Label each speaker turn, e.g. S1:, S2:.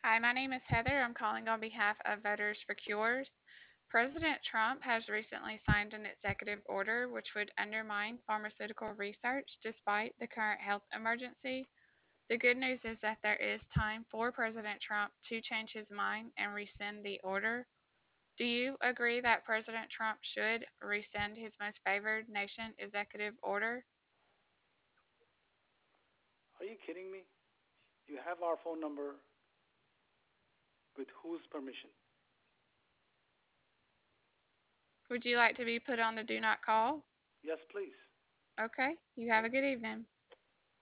S1: Hi, my name is Heather. I'm calling on behalf of Voters for Cures. President Trump has recently signed an executive order which would undermine pharmaceutical research despite the current health emergency. The good news is that there is time for President Trump to change his mind and rescind the order. Do you agree that President Trump should rescind his most favored nation executive order?
S2: Are you kidding me? You have our phone number with whose permission?
S1: Would you like to be put on the do not call?
S2: Yes, please.
S1: Okay, you have a
S2: Thank
S1: good
S2: you.
S1: evening.